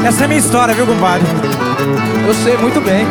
Essa é a minha história, viu, compadre? Eu sei muito bem.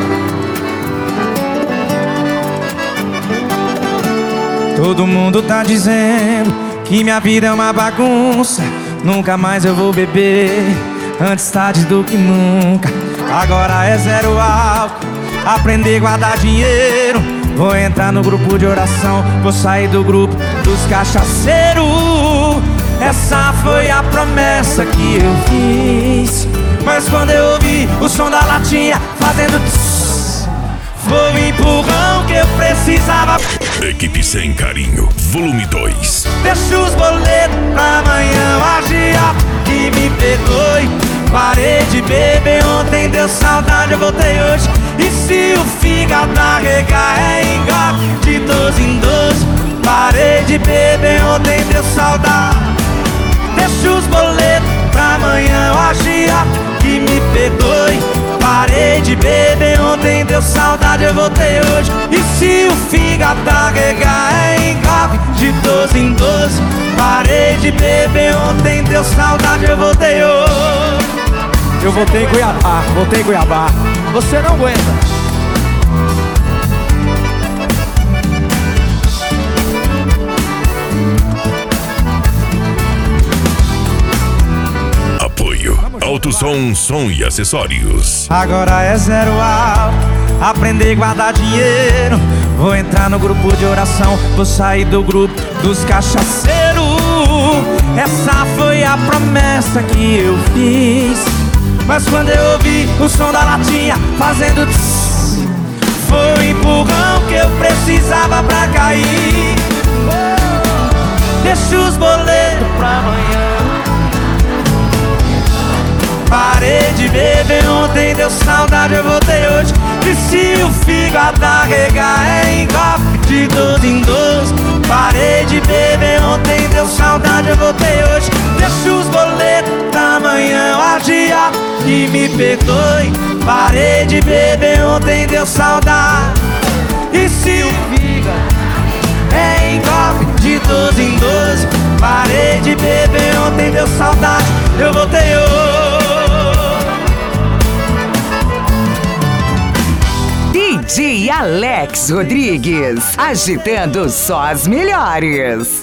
Todo mundo tá dizendo que minha vida é uma bagunça. Nunca mais eu vou beber, antes tarde do que nunca. Agora é zero álcool, aprender a guardar dinheiro. Vou entrar no grupo de oração, vou sair do grupo dos cachaceiros. Essa foi a promessa que eu fiz, mas quando eu ouvi o som da latinha fazendo tss, foi o empurrão que eu precisava. Equipe Sem Carinho, volume 2. Deixa os boletos pra amanhã, o agiota que me perdoe. Parei de beber ontem, deu saudade, eu voltei hoje. E se o fígado arregar é engole de 12 em 12. Parei de beber ontem, deu saudade. Deixa os boletos pra amanhã, o agiota que me perdoe. Parei de beber ontem, deu saudade, eu voltei hoje. E se o fígado arregar é engole de 12 em 12. Parei de beber ontem, deu saudade, eu voltei hoje. Eu voltei em Cuiabá, voltei em Cuiabá. Você não aguenta. Apoio Alto Som, som e acessórios. Agora é zero álcool, aprender a guardar dinheiro. Vou entrar no grupo de oração, vou sair do grupo dos cachaceiros. Essa foi a promessa que eu fiz, mas quando eu ouvi o som da latinha fazendo tss, foi o empurrão que eu precisava pra cair. Deixa os boletos pra amanhã. Parei de beber ontem, deu saudade, eu voltei hoje. E se o fígado arregar é engole de 12 em 12. Parei de beber ontem, deu saudade, eu voltei hoje. Deixa os boletos pra amanhã, o agiota que me perdoe. Parei de beber ontem, deu saudade. E se o fígado é engole de 12 em 12. Parei de beber ontem, deu saudade, eu voltei hoje. DJ Alex Rodrigues, agitando só as melhores.